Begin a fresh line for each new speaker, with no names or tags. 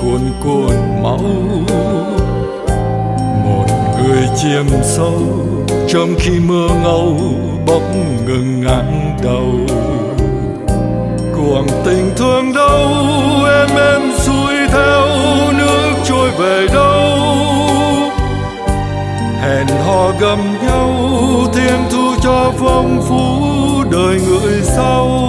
cuồn cuộn máu. Một người chìm sâu trong khi mưa ngâu bỗng ngừng ngang đầu. Cuồng tình thương đâu em xuôi theo nước trôi về đâu. Hẹn hò gầm nhau thêm thu cho phong phú đời người sau.